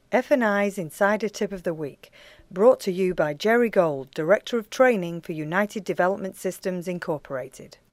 F&I's Insider Tip of the Week, brought to you by Jerry Gold, Director of Training for United Development Systems Incorporated.